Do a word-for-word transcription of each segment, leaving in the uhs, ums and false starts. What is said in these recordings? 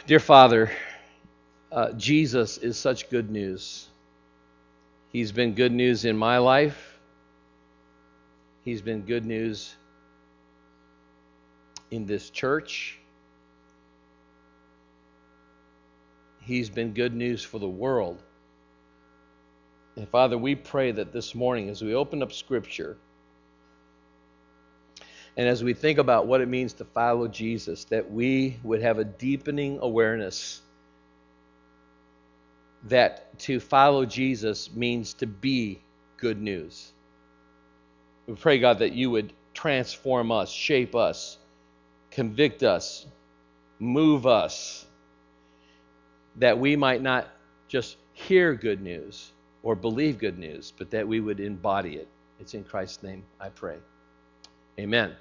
Dear Father, uh, Jesus is such good news. He's been good news in my life. He's been good news in this church. He's been good news for the world. And Father, we pray that this morning as we open up Scripture and as we think about what it means to follow Jesus, that we would have a deepening awareness that to follow Jesus means to be good news. We pray, God, that you would transform us, shape us, convict us, move us, that we might not just hear good news or believe good news, but that we would embody it. It's in Christ's name I pray. Amen.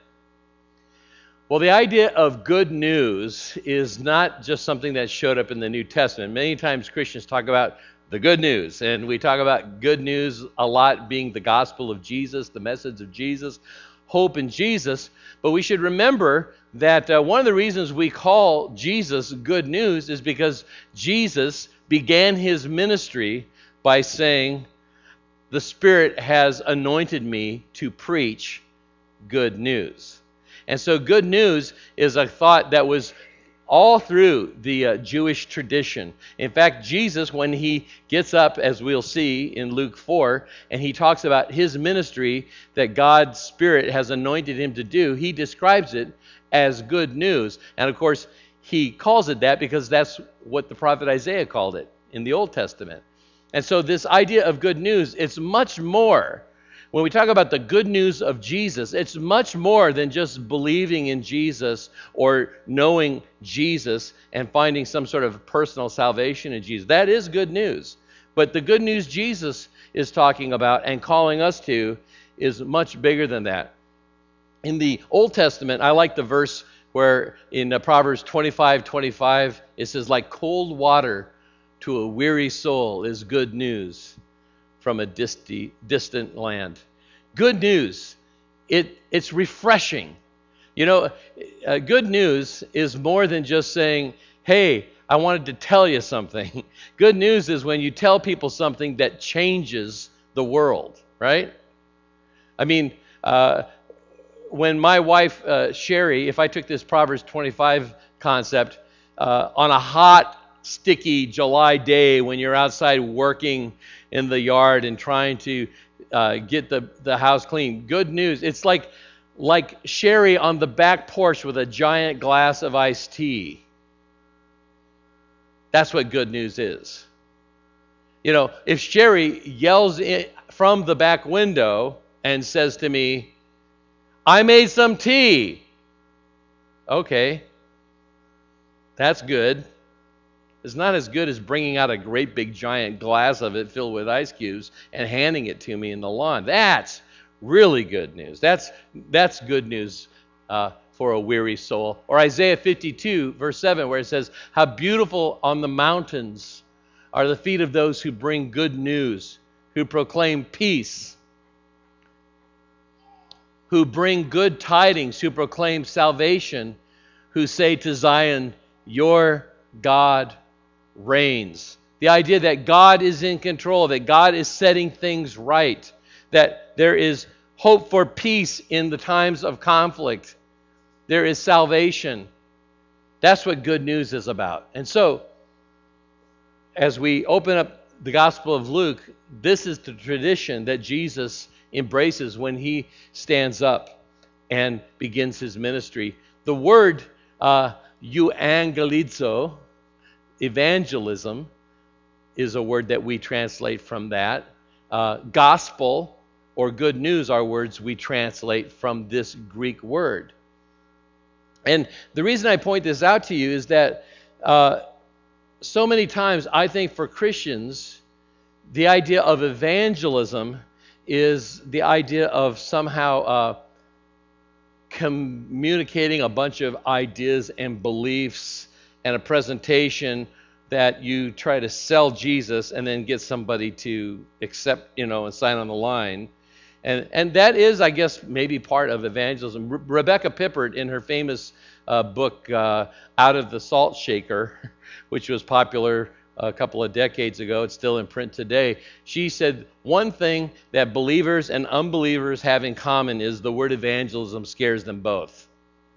Well, the idea of good news is not just something that showed up in the New Testament. Many times Christians talk about the good news, and we talk about good news a lot being the gospel of Jesus, the message of Jesus, hope in Jesus. But we should remember that uh, one of the reasons we call Jesus good news is because Jesus began his ministry by saying, "The Spirit has anointed me to preach good news." And so good news is a thought that was all through the uh, Jewish tradition. In fact, Jesus, when he gets up, as we'll see in Luke four, and he talks about his ministry that God's Spirit has anointed him to do, he describes it as good news. And of course, he calls it that because that's what the prophet Isaiah called it in the Old Testament. And so this idea of good news, it's much more. When we talk about the good news of Jesus, it's much more than just believing in Jesus or knowing Jesus and finding some sort of personal salvation in Jesus. That is good news. But the good news Jesus is talking about and calling us to is much bigger than that. In the Old Testament, I like the verse where in uh, Proverbs twenty-five twenty-five, it says, "Like cold water to a weary soul is good news from a distant, distant land." Good news, it, it's refreshing. You know, uh, good news is more than just saying, "Hey, I wanted to tell you something." Good news is when you tell people something that changes the world, right? I mean, uh, when my wife, uh, Sherry, if I took this Proverbs twenty-five concept, uh, on a hot, sticky July day when you're outside working in the yard and trying to uh, get the, the house clean. Good news. It's like like Sherry on the back porch with a giant glass of iced tea. That's what good news is. You know, if Sherry yells in, from the back window and says to me, "I made some tea." Okay, that's good. It's not as good as bringing out a great big giant glass of it filled with ice cubes and handing it to me in the lawn. That's really good news. That's that's good news uh, for a weary soul. Or Isaiah fifty-two, verse seven, where it says, "How beautiful on the mountains are the feet of those who bring good news, who proclaim peace, who bring good tidings, who proclaim salvation, who say to Zion, 'Your God reigns.'" The idea that God is in control, that God is setting things right, that there is hope for peace in the times of conflict. There is salvation. That's what good news is about. And so, as we open up the Gospel of Luke, this is the tradition that Jesus embraces when he stands up and begins his ministry. The word uh, euangelizo, evangelism, is a word that we translate from that. Uh, gospel or good news are words we translate from this Greek word. And the reason I point this out to you is that uh, so many times I think for Christians, the idea of evangelism is the idea of somehow uh, communicating a bunch of ideas and beliefs and a presentation that you try to sell Jesus and then get somebody to accept, you know, and sign on the line. And and that is, I guess, maybe part of evangelism. Re- Rebecca Pippert, in her famous uh, book, uh, Out of the Salt Shaker, which was popular a couple of decades ago, it's still in print today, she said one thing that believers and unbelievers have in common is the word evangelism scares them both.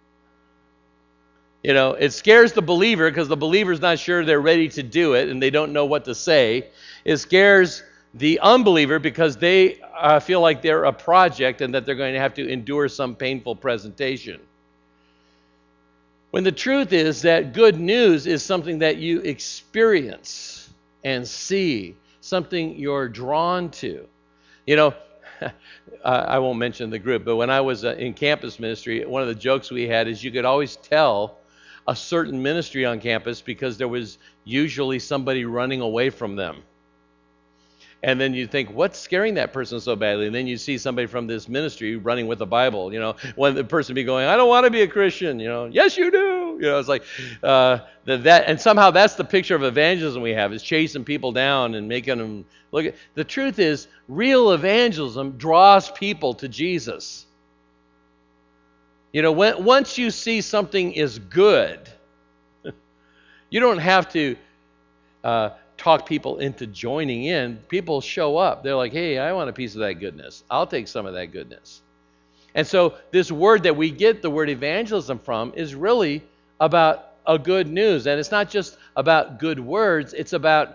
You know, it scares the believer because the believer's not sure they're ready to do it and they don't know what to say. It scares the unbeliever because they uh, feel like they're a project and that they're going to have to endure some painful presentation. When the truth is that good news is something that you experience and see, something you're drawn to. You know, I won't mention the group, but when I was in campus ministry, one of the jokes we had is you could always tell a certain ministry on campus because there was usually somebody running away from them. And then you think, what's scaring that person so badly? And then you see somebody from this ministry running with the Bible. You know, when the person be going, I don't want to be a Christian. You know, yes, you do. You know, it's like uh, that, that. And somehow that's the picture of evangelism we have, is chasing people down and making them look at. The truth is, real evangelism draws people to Jesus. You know, when, once you see something is good, you don't have to uh, talk people into joining in. People show up. They're like, hey, I want a piece of that goodness. I'll take some of that goodness. And so this word that we get the word evangelism from is really about a good news. And it's not just about good words. It's about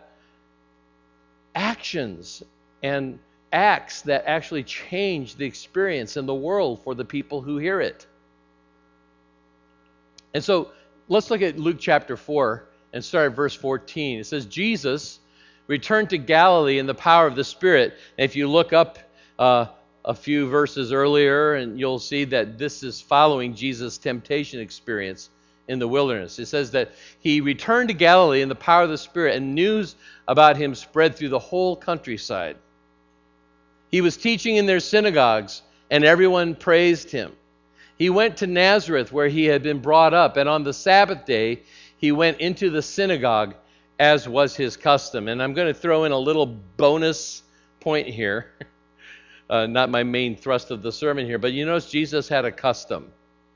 actions and acts that actually change the experience in the world for the people who hear it. And so let's look at Luke chapter four and start at verse fourteen. It says, Jesus returned to Galilee in the power of the Spirit. And if you look up uh, a few verses earlier, and you'll see that this is following Jesus' temptation experience in the wilderness. It says that he returned to Galilee in the power of the Spirit, and news about him spread through the whole countryside. He was teaching in their synagogues, and everyone praised him. He went to Nazareth, where he had been brought up, and on the Sabbath day he went into the synagogue, as was his custom. And I'm going to throw in a little bonus point here. Uh, not my main thrust of the sermon here, but you notice Jesus had a custom.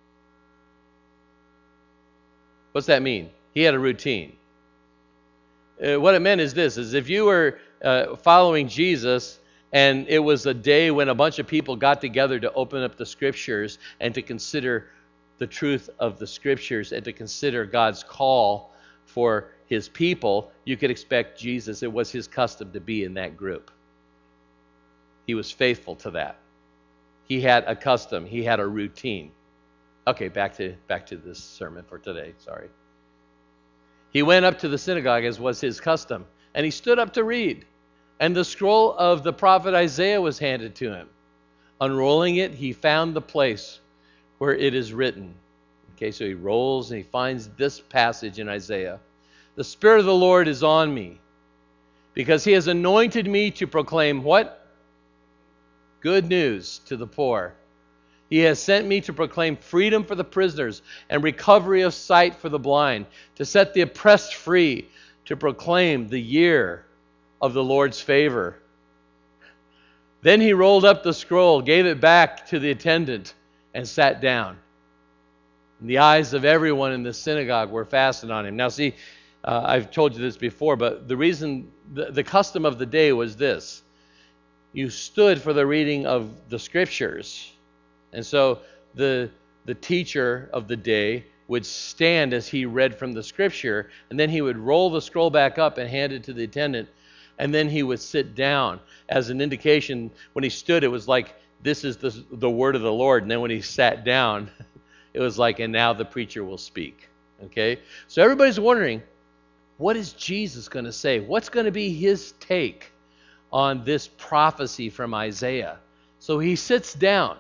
What's that mean? He had a routine. Uh, what it meant is this, is if you were uh, following Jesus, and it was a day when a bunch of people got together to open up the Scriptures and to consider the truth of the Scriptures and to consider God's call for his people, you could expect Jesus, it was his custom to be in that group. He was faithful to that. He had a custom. He had a routine. Okay, back to back to this sermon for today. Sorry. He went up to the synagogue, as was his custom, and he stood up to read. And the scroll of the prophet Isaiah was handed to him. Unrolling it, he found the place where it is written. Okay, so he rolls and he finds this passage in Isaiah. The Spirit of the Lord is on me, because he has anointed me to proclaim what? Good news to the poor. He has sent me to proclaim freedom for the prisoners and recovery of sight for the blind, to set the oppressed free, to proclaim the year of the Lord's favor. Then he rolled up the scroll, gave it back to the attendant, and sat down. And the eyes of everyone in the synagogue were fastened on him. Now see, uh, I've told you this before, but the reason, the, the custom of the day was this. You stood for the reading of the Scriptures. And so the, the teacher of the day would stand as he read from the Scripture, and then he would roll the scroll back up and hand it to the attendant, and then he would sit down as an indication. When he stood, it was like, this is the, the word of the Lord. And then when he sat down, it was like, and now the preacher will speak. Okay? So everybody's wondering, what is Jesus going to say? What's going to be his take on this prophecy from Isaiah? So he sits down,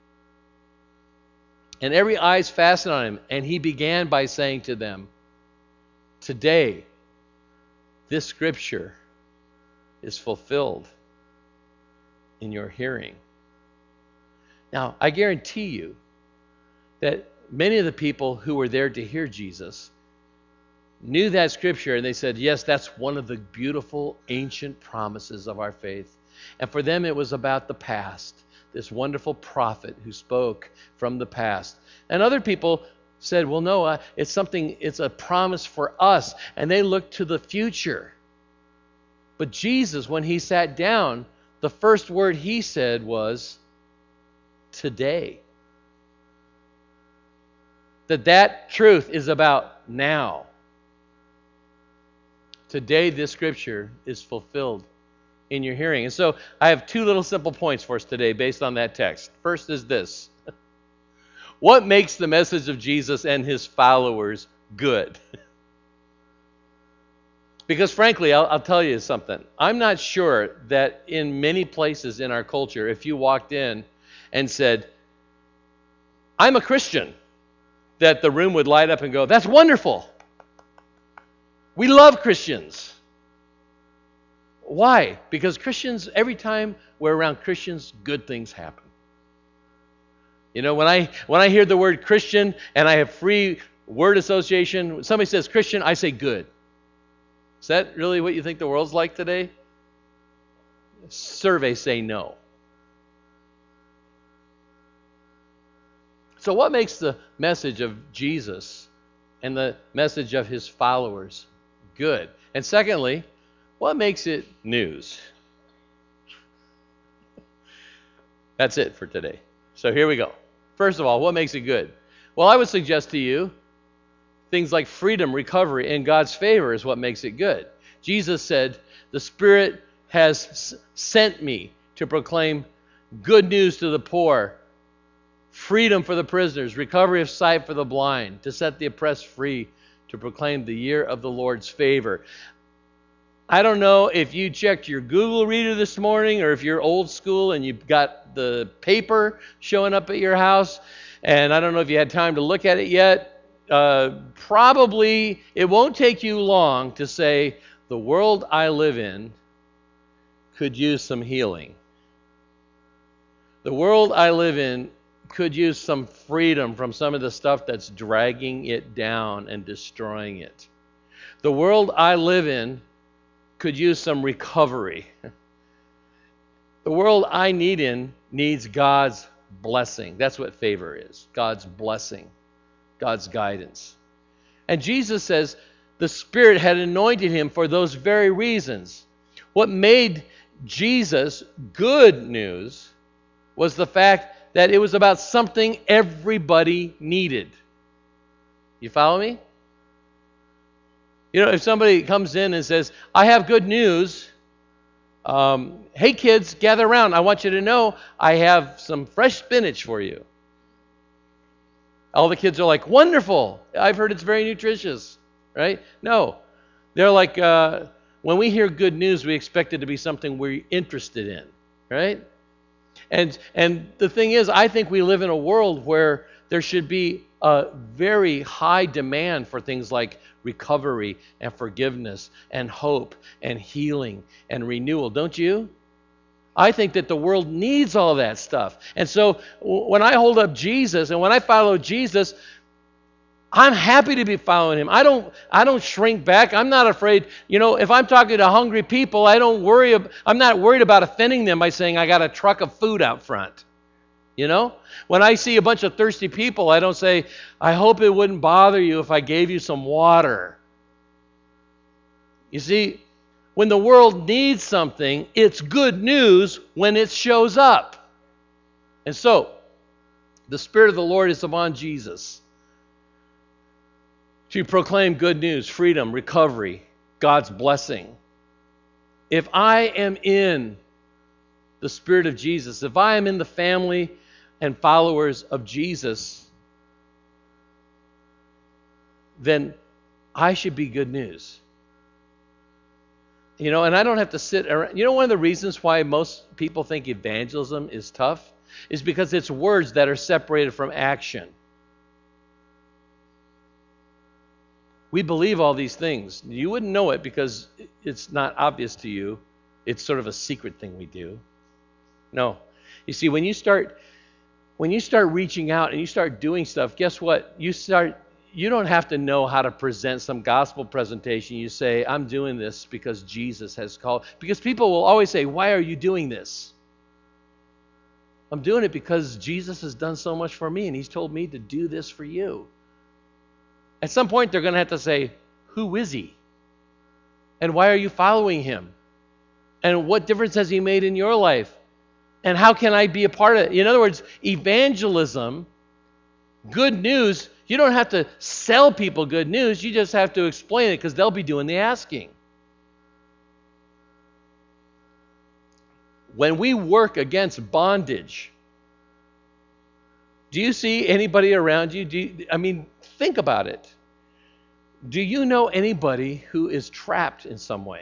and every eye's fastened on him. And he began by saying to them, today, this scripture is fulfilled in your hearing. Now, I guarantee you that many of the people who were there to hear Jesus knew that scripture, and they said, yes, that's one of the beautiful ancient promises of our faith. And for them, it was about the past. this wonderful prophet who spoke from the past. And other people said, well, no, uh, it's something, it's a promise for us. And they looked to the future. But Jesus, when he sat down, the first word he said was, today. That that truth is about now. Today, this scripture is fulfilled in your hearing. And so I have two little simple points for us today based on that text. First is this. What makes the message of Jesus and his followers good? Because frankly, I'll, I'll tell you something. I'm not sure that in many places in our culture, if you walked in and said, I'm a Christian, that the room would light up and go, that's wonderful. We love Christians. Why? Because Christians, every time we're around Christians, good things happen. You know, when I when I hear the word Christian and I have free word association, when somebody says Christian, I say good. Is that really what you think the world's like today? Surveys say no. So what makes the message of Jesus and the message of his followers good? And secondly, what makes it news? That's it for today. So here we go. First of all, what makes it good? Well, I would suggest to you things like freedom, recovery, and God's favor is what makes it good. Jesus said, the Spirit has sent me to proclaim good news to the poor, freedom for the prisoners, recovery of sight for the blind, to set the oppressed free, to proclaim the year of the Lord's favor. I don't know if you checked your Google Reader this morning or if you're old school and you've got the paper showing up at your house, and I don't know if you had time to look at it yet. Uh, probably it won't take you long to say, the world I live in could use some healing. The world I live in could use some freedom from some of the stuff that's dragging it down and destroying it. The world I live in could use some recovery. The world I need in needs God's blessing. That's what favor is. God's blessing. God's guidance. And Jesus says the Spirit had anointed him for those very reasons. What made Jesus good news was the fact that it was about something everybody needed. You follow me? You know, if somebody comes in and says, I have good news, um, hey kids, gather around. I want you to know I have some fresh spinach for you. All the kids are like, wonderful. I've heard it's very nutritious, right? No. They're like, uh, when we hear good news, we expect it to be something we're interested in, right? And and the thing is, I think we live in a world where there should be a very high demand for things like recovery and forgiveness and hope and healing and renewal, don't you? I think that the world needs all that stuff. And so when I hold up Jesus and when I follow Jesus, I'm happy to be following him. I don't I don't shrink back. I'm not afraid. You know, if I'm talking to hungry people, I don't worry. I'm not worried about offending them by saying I got a truck of food out front. You know? When I see a bunch of thirsty people, I don't say, I hope it wouldn't bother you if I gave you some water. You see, when the world needs something, it's good news when it shows up. And so, the Spirit of the Lord is upon Jesus to proclaim good news, freedom, recovery, God's blessing. If I am in the Spirit of Jesus, if I am in the family and followers of Jesus, then I should be good news. You know, and I don't have to sit around. You know, one of the reasons why most people think evangelism is tough is because it's words that are separated from action. We believe all these things. You wouldn't know it because it's not obvious to you. It's sort of a secret thing we do. No. You see, when you start when you start reaching out and you start doing stuff, guess what? You start you don't have to know how to present some gospel presentation. You say, I'm doing this because Jesus has called. Because people will always say, why are you doing this? I'm doing it because Jesus has done so much for me, and he's told me to do this for you. At some point, they're going to have to say, who is he? And why are you following him? And what difference has he made in your life? And how can I be a part of it? In other words, evangelism, good news, you don't have to sell people good news. You just have to explain it because they'll be doing the asking. When we work against bondage, do you see anybody around you? Do you, I mean, think about it. Do you know anybody who is trapped in some way?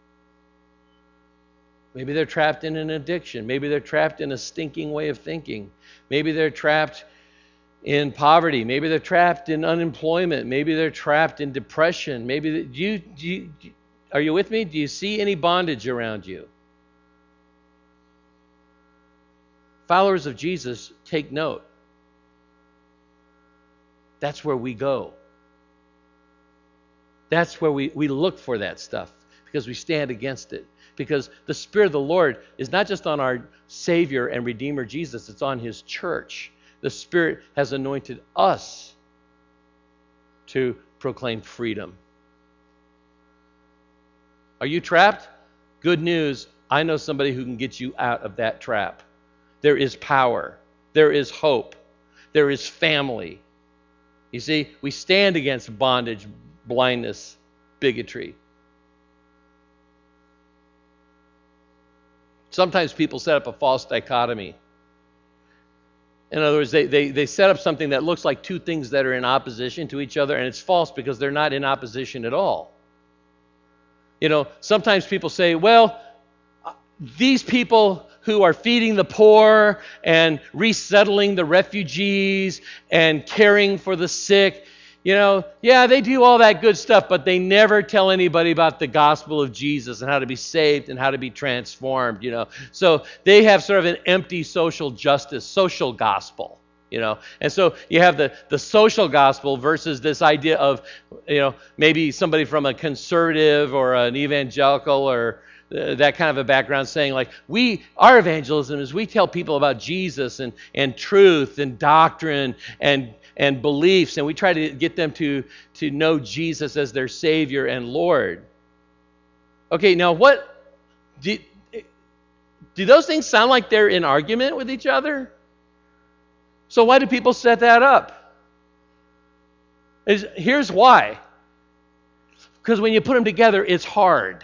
Maybe they're trapped in an addiction. Maybe they're trapped in a stinking way of thinking. Maybe they're trapped in poverty. Maybe they're trapped in unemployment. Maybe they're trapped in depression. Maybe they, do you, do you, are you with me? Do you see any bondage around you? Followers of Jesus, take note. That's where we go. That's where we, we look for that stuff because we stand against it. Because the Spirit of the Lord is not just on our Savior and Redeemer Jesus, it's on his church. The Spirit has anointed us to proclaim freedom. Are you trapped? Good news. I know somebody who can get you out of that trap. There is power. There is hope. There is family. You see, we stand against bondage, blindness, bigotry. Sometimes people set up a false dichotomy. In other words, they, they, they set up something that looks like two things that are in opposition to each other, and it's false because they're not in opposition at all. You know, sometimes people say, well, these people who are feeding the poor and resettling the refugees and caring for the sick, you know, yeah, they do all that good stuff, but they never tell anybody about the gospel of Jesus and how to be saved and how to be transformed, you know. So they have sort of an empty social justice, social gospel, you know. And so you have the, the social gospel versus this idea of, you know, maybe somebody from a conservative or an evangelical or uh, that kind of a background saying like, we, our evangelism is we tell people about Jesus and, and truth and doctrine and and beliefs, and we try to get them to, to know Jesus as their Savior and Lord. Okay, now what, do, do those things sound like they're in argument with each other? So why do people set that up? Is, here's why. Because when you put them together, it's hard.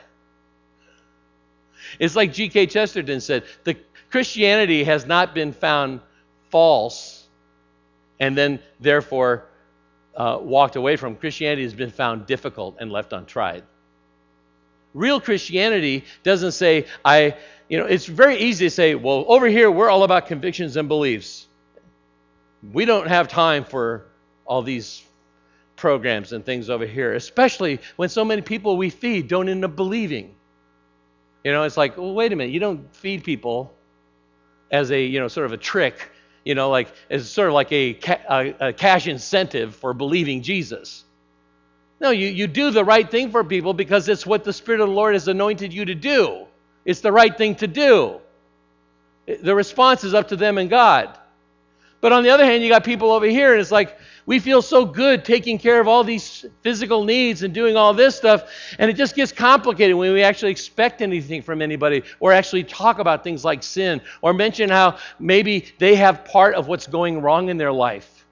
It's like G K Chesterton said, the Christianity has not been found false and then therefore uh, walked away from. Christianity has been found difficult and left untried. Real Christianity doesn't say, I, you know, it's very easy to say, well, over here we're all about convictions and beliefs. We don't have time for all these programs and things over here, especially when so many people we feed don't end up believing. You know, it's like, well, wait a minute, you don't feed people as a, you know, sort of a trick. You know, like it's sort of like a, ca- a, a cash incentive for believing Jesus. No, you, you do the right thing for people because it's what the Spirit of the Lord has anointed you to do. It's the right thing to do. The response is up to them and God. But on the other hand, you got people over here, and it's like, we feel so good taking care of all these physical needs and doing all this stuff, and it just gets complicated when we actually expect anything from anybody or actually talk about things like sin or mention how maybe they have part of what's going wrong in their life.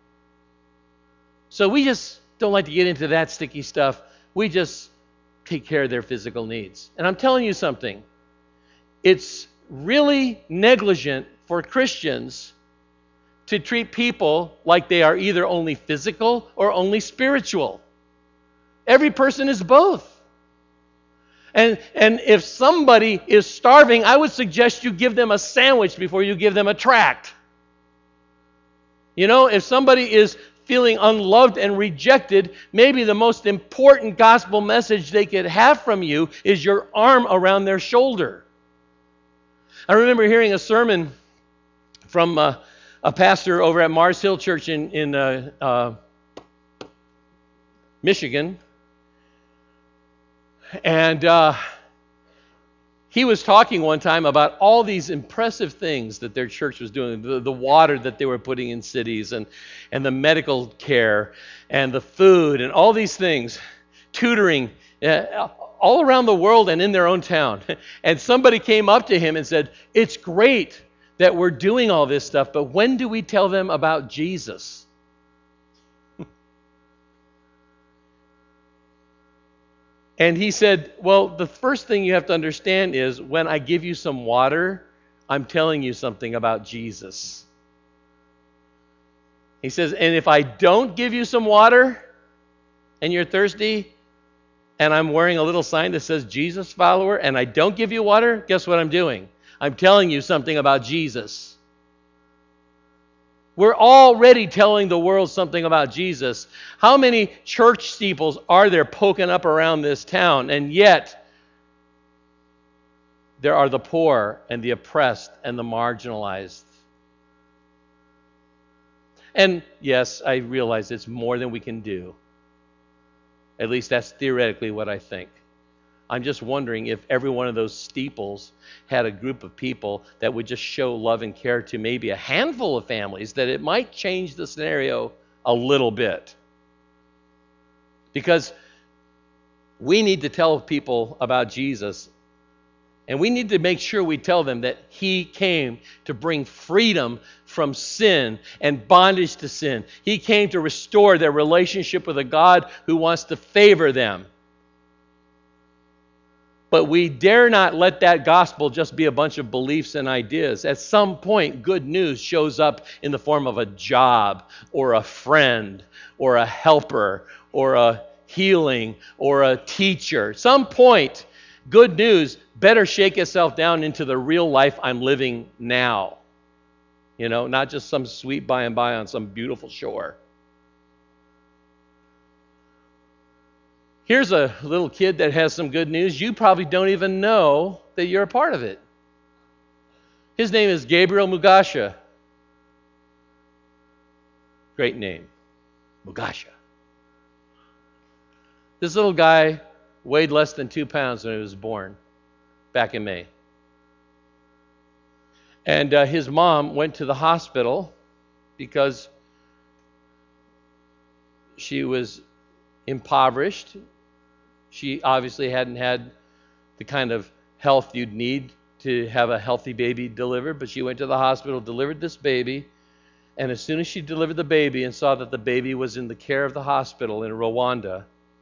So we just don't like to get into that sticky stuff. We just take care of their physical needs. And I'm telling you something. It's really negligent for Christians to treat people like they are either only physical or only spiritual. Every person is both. And, and if somebody is starving, I would suggest you give them a sandwich before you give them a tract. You know, if somebody is feeling unloved and rejected, maybe the most important gospel message they could have from you is your arm around their shoulder. I remember hearing a sermon from uh, a pastor over at Mars Hill Church in, in uh, uh, Michigan. And uh, He was talking one time about all these impressive things that their church was doing, the, the water that they were putting in cities, and, and the medical care, and the food, and all these things, tutoring, uh, all around the world and in their own town. And somebody came up to him and said, "It's great that we're doing all this stuff, but when do we tell them about Jesus?" And he said, "Well, the first thing you have to understand is when I give you some water, I'm telling you something about Jesus." He says, "And if I don't give you some water and you're thirsty and I'm wearing a little sign that says Jesus follower and I don't give you water, guess what I'm doing? I'm telling you something about Jesus." We're already telling the world something about Jesus. How many church steeples are there poking up around this town? And yet, there are the poor and the oppressed and the marginalized. And yes, I realize it's more than we can do. At least that's theoretically what I think. I'm just wondering if every one of those steeples had a group of people that would just show love and care to maybe a handful of families, that it might change the scenario a little bit. Because we need to tell people about Jesus, and we need to make sure we tell them that He came to bring freedom from sin and bondage to sin. He came to restore their relationship with a God who wants to favor them. But we dare not let that gospel just be a bunch of beliefs and ideas. At some point, good news shows up in the form of a job or a friend or a helper or a healing or a teacher. Some point, good news better shake itself down into the real life I'm living now. You know, not just some sweet by and by on some beautiful shore. Here's a little kid that has some good news. You probably don't even know that you're a part of it. His name is Gabriel Mugasha. Great name, Mugasha. This little guy weighed less than two pounds when he was born, back in May. And uh, his mom went to the hospital because she was impoverished. She obviously hadn't had the kind of health you'd need to have a healthy baby delivered, but she went to the hospital, delivered this baby, and as soon as she delivered the baby and saw that the baby was in the care of the hospital in Rwanda,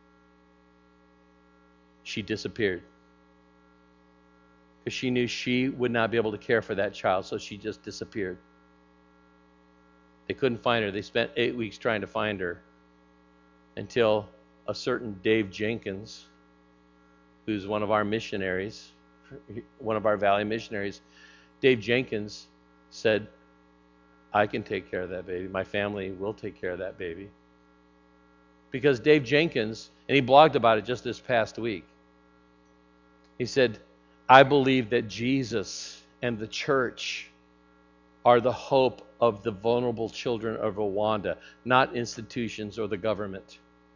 she disappeared. Because she knew she would not be able to care for that child, so she just disappeared. They couldn't find her. They spent eight weeks trying to find her until a certain Dave Jenkins, who's one of our missionaries, one of our Valley missionaries, Dave Jenkins said, "I can take care of that baby. My family will take care of that baby." Because Dave Jenkins, and he blogged about it just this past week, he said, "I believe that Jesus and the church are the hope of the vulnerable children of Rwanda, not institutions or the government.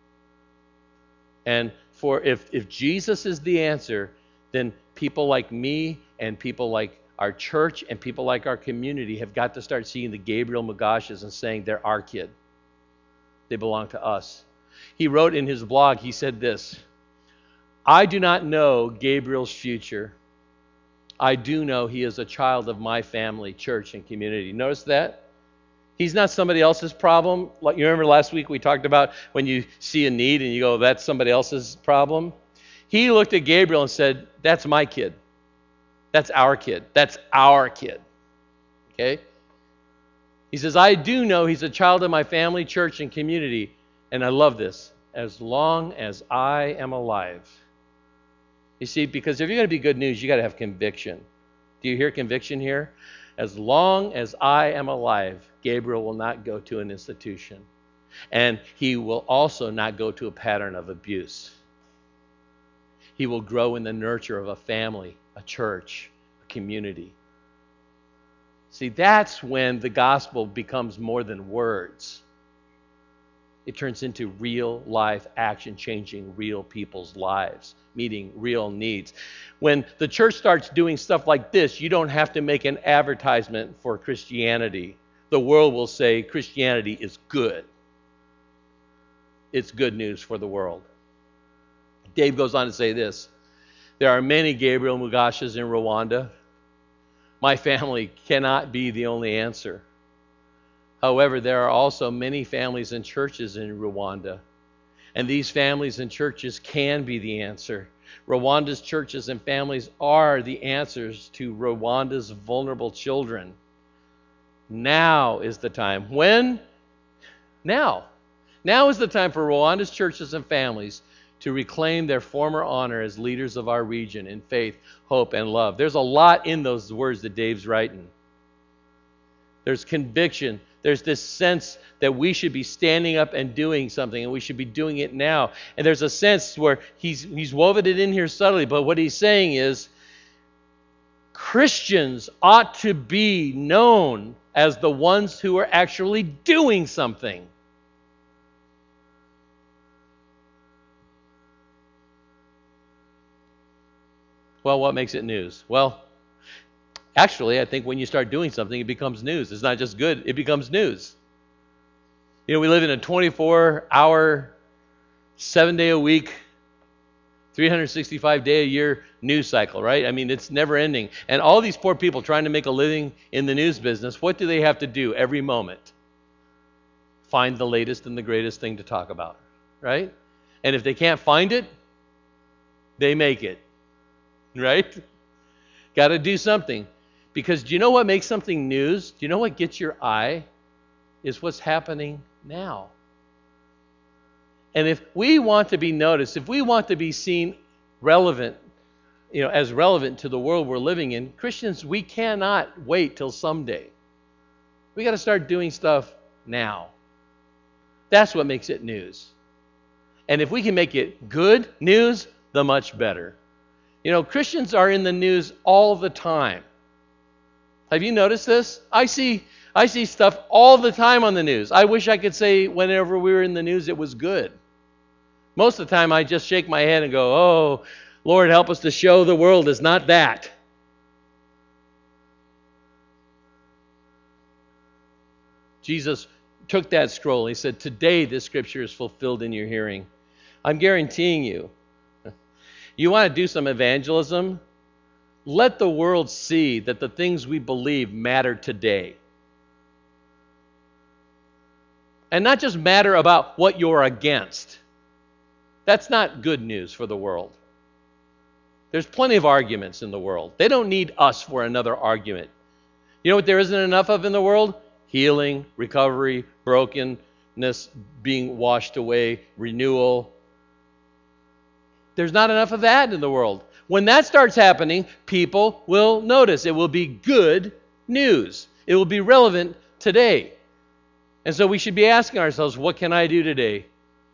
And for if, if Jesus is the answer, then people like me and people like our church and people like our community have got to start seeing the Gabriel Mugashas and saying they're our kid. They belong to us." He wrote in his blog, he said this, "I do not know Gabriel's future. I do know he is a child of my family, church, and community." Notice that? He's not somebody else's problem. Like, you remember last week we talked about when you see a need and you go, that's somebody else's problem? He looked at Gabriel and said, "That's my kid. That's our kid. That's our kid." Okay? He says, "I do know he's a child of my family, church, and community." And I love this. "As long as I am alive." You see, because if you're going to be good news, you got to have conviction. Do you hear conviction here? As long as I am alive, Gabriel will not go to an institution. And he will also not go to a pattern of abuse. He will grow in the nurture of a family, a church, a community. See, that's when the gospel becomes more than words. It turns into real life action, changing real people's lives, meeting real needs. When the church starts doing stuff like this, you don't have to make an advertisement for Christianity. The world will say Christianity is good. It's good news for the world. Dave goes on to say this. There are many Gabriel Mugashas in Rwanda. My family cannot be the only answer. However, there are also many families and churches in Rwanda. And these families and churches can be the answer. Rwanda's churches and families are the answers to Rwanda's vulnerable children. Now is the time. When? Now. Now is the time for Rwanda's churches and families to reclaim their former honor as leaders of our region in faith, hope, and love. There's a lot in those words that Dave's writing. There's conviction. There's this sense that we should be standing up and doing something, and we should be doing it now. And there's a sense where he's he's woven it in here subtly, but what he's saying is Christians ought to be known as the ones who are actually doing something. Well, what makes it news? Well, actually, I think when you start doing something, it becomes news. It's not just good, it becomes news. You know, we live in a twenty-four hour, seven day a week, three hundred sixty-five day a year news cycle, right? I mean, it's never ending. And all these poor people trying to make a living in the news business, what do they have to do every moment? Find the latest and the greatest thing to talk about, right? And if they can't find it, they make it, right? Got to do something. Because do you know what makes something news? Do you know what gets your eye? Is what's happening now. And if we want to be noticed, if we want to be seen relevant, you know, as relevant to the world we're living in, Christians, we cannot wait till someday. We got to start doing stuff now. That's what makes it news. And if we can make it good news, the much better. You know, Christians are in the news all the time. Have you noticed this? I see I see stuff all the time on the news. I wish I could say whenever we were in the news it was good. Most of the time I just shake my head and go, oh, Lord, help us to show the world is not that. Jesus took that scroll and he said, today this scripture is fulfilled in your hearing. I'm guaranteeing you, you want to do some evangelism? Let the world see that the things we believe matter today. And not just matter about what you're against. That's not good news for the world. There's plenty of arguments in the world. They don't need us for another argument. You know what there isn't enough of in the world? Healing, recovery, brokenness, being washed away, renewal. There's not enough of that in the world. When that starts happening, people will notice. It will be good news. It will be relevant today. And so we should be asking ourselves, what can I do today?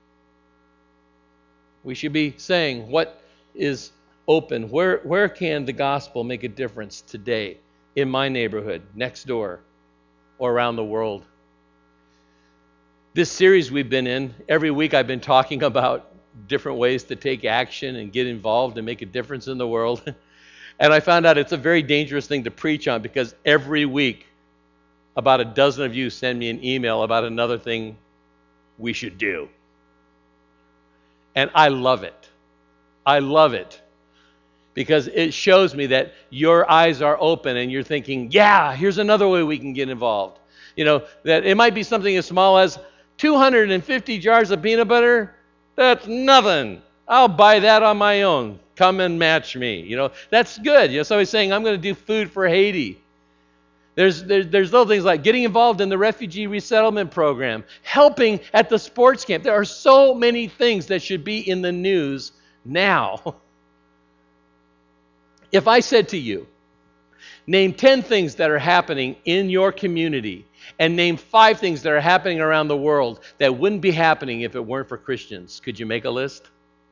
We should be saying, what is open? Where, where can the gospel make a difference today in my neighborhood, next door, or around the world? This series we've been in, every week I've been talking about different ways to take action and get involved and make a difference in the world. And I found out it's a very dangerous thing to preach on because every week about a dozen of you send me an email about another thing we should do. And I love it. I love it. Because it shows me that your eyes are open and you're thinking, yeah, here's another way we can get involved. You know, that it might be something as small as two hundred fifty jars of peanut butter. That's nothing. I'll buy that on my own. Come and match me. You know, that's good. You know, somebody's saying, I'm going to do food for Haiti. There's, there's, there's little things like getting involved in the refugee resettlement program, helping at the sports camp. There are so many things that should be in the news now. If I said to you, name ten things that are happening in your community and name five things that are happening around the world that wouldn't be happening if it weren't for Christians, could you make a list?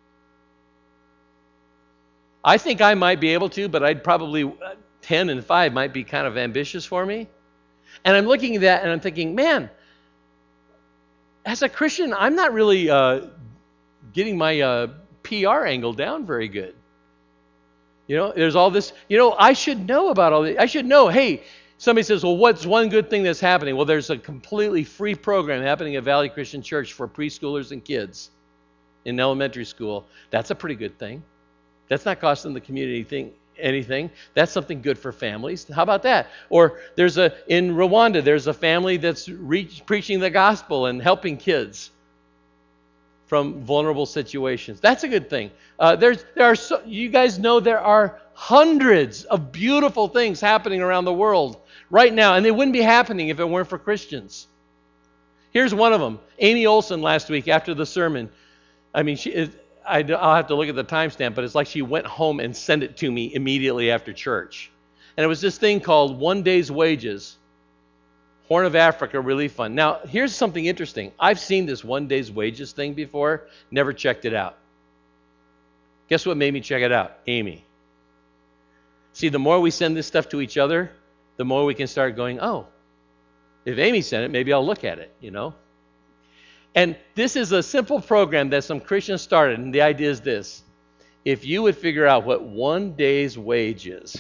I think I might be able to, but I'd probably, ten and five might be kind of ambitious for me. And I'm looking at that and I'm thinking, man, as a Christian, I'm not really uh, getting my uh, P R angle down very good. You know, there's all this, you know, I should know about all this. I should know, hey, somebody says, well, what's one good thing that's happening? Well, there's a completely free program happening at Valley Christian Church for preschoolers and kids in elementary school. That's a pretty good thing. That's not costing the community thing, anything. That's something good for families. How about that? Or there's a, in Rwanda, there's a family that's reach, preaching the gospel and helping kids from vulnerable situations. That's a good thing. Uh, there's, there are so, you guys know there are hundreds of beautiful things happening around the world right now, and they wouldn't be happening if it weren't for Christians. Here's one of them. Amy Olson last week after the sermon. I mean, she, it, I, I'll have to look at the timestamp, but it's like she went home and sent it to me immediately after church. And it was this thing called One Day's Wages, Horn of Africa Relief Fund. Now, here's something interesting. I've seen this One Day's Wages thing before, never checked it out. Guess what made me check it out? Amy. See, the more we send this stuff to each other, the more we can start going, oh, if Amy sent it, maybe I'll look at it, you know? And this is a simple program that some Christians started, and the idea is this. If you would figure out what one day's wage is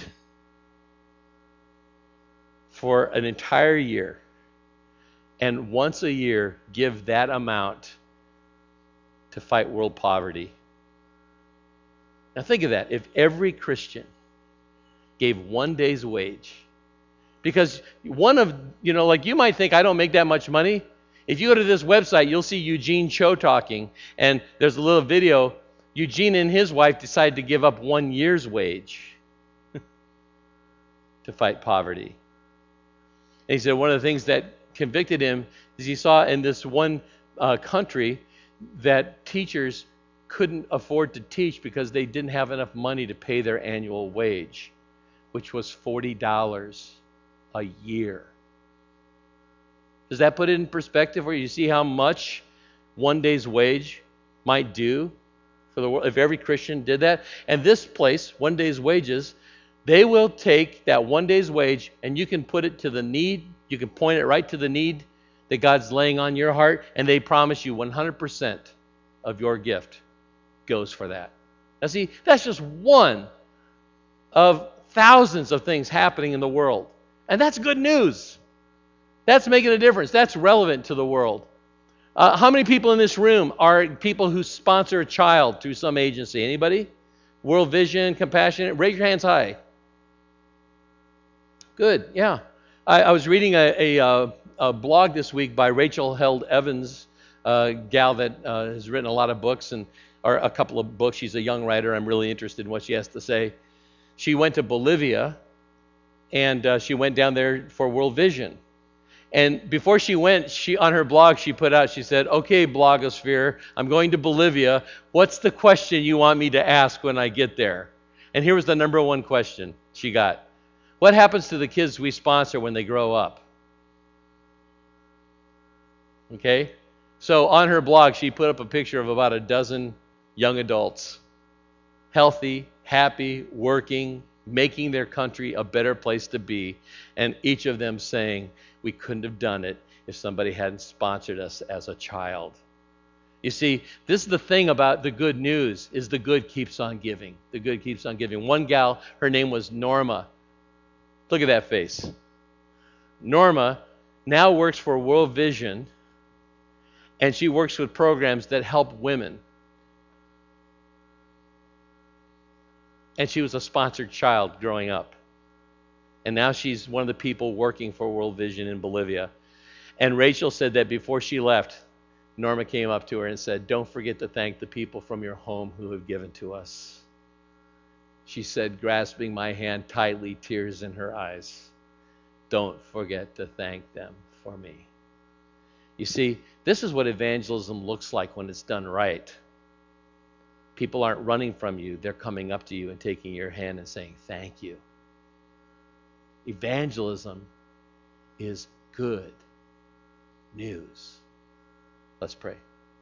for an entire year, and once a year give that amount to fight world poverty. Now think of that. If every Christian gave one day's wage, because one of, you know, like you might think, I don't make that much money. If you go to this website, you'll see Eugene Cho talking, and there's a little video. Eugene and his wife decided to give up one year's wage to fight poverty. And he said one of the things that convicted him is he saw in this one uh, country that teachers couldn't afford to teach because they didn't have enough money to pay their annual wage, which was forty dollars a year. Does that put it in perspective where you see how much one day's wage might do for the world if every Christian did that? And this place, One Day's Wages, they will take that one day's wage and you can put it to the need. You can point it right to the need that God's laying on your heart, and they promise you one hundred percent of your gift goes for that. Now see, that's just one of thousands of things happening in the world. And that's good news. That's making a difference. That's relevant to the world. Uh, how many people in this room are people who sponsor a child through some agency? Anybody? World Vision, Compassionate? Raise your hands high. Good, yeah. I, I was reading a, a, a blog this week by Rachel Held Evans, a gal that uh, has written a lot of books, and or a couple of books. She's a young writer. I'm really interested in what she has to say. She went to Bolivia, and uh, she went down there for World Vision. And before she went, she on her blog, she put out, she said, okay, blogosphere, I'm going to Bolivia. What's the question you want me to ask when I get there? And here was the number one question she got. What happens to the kids we sponsor when they grow up? Okay? So on her blog, she put up a picture of about a dozen young adults, healthy, happy, working, making their country a better place to be, and each of them saying, we couldn't have done it if somebody hadn't sponsored us as a child. You see, this is the thing about the good news, is the good keeps on giving. The good keeps on giving. One gal, her name was Norma. Look at that face. Norma now works for World Vision, and she works with programs that help women. And she was a sponsored child growing up. And now she's one of the people working for World Vision in Bolivia. And Rachel said that before she left, Norma came up to her and said, don't forget to thank the people from your home who have given to us. She said, grasping my hand tightly, tears in her eyes, don't forget to thank them for me. You see, this is what evangelism looks like when it's done right. People aren't running from you. They're coming up to you and taking your hand and saying, thank you. Evangelism is good news. Let's pray.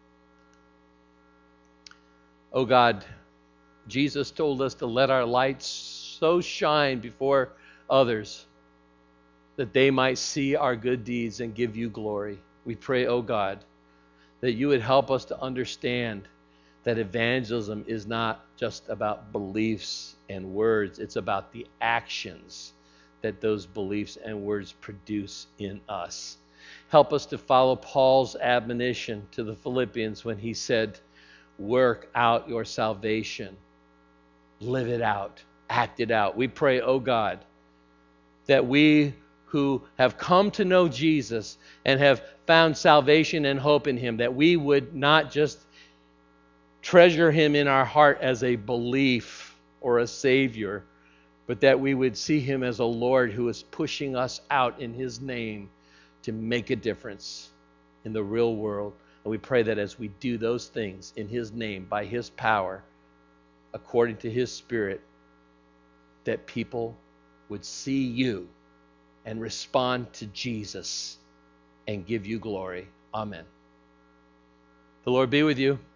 Oh God, Jesus told us to let our lights so shine before others that they might see our good deeds and give you glory. We pray, oh God, that you would help us to understand that evangelism is not just about beliefs and words. It's about the actions that those beliefs and words produce in us. Help us to follow Paul's admonition to the Philippians when he said, work out your salvation. Live it out. Act it out. We pray, oh God, that we who have come to know Jesus and have found salvation and hope in him, that we would not just treasure him in our heart as a belief or a savior, but that we would see him as a Lord who is pushing us out in his name to make a difference in the real world. And we pray that as we do those things in his name, by his power, according to his Spirit, that people would see you and respond to Jesus and give you glory. Amen. The Lord be with you.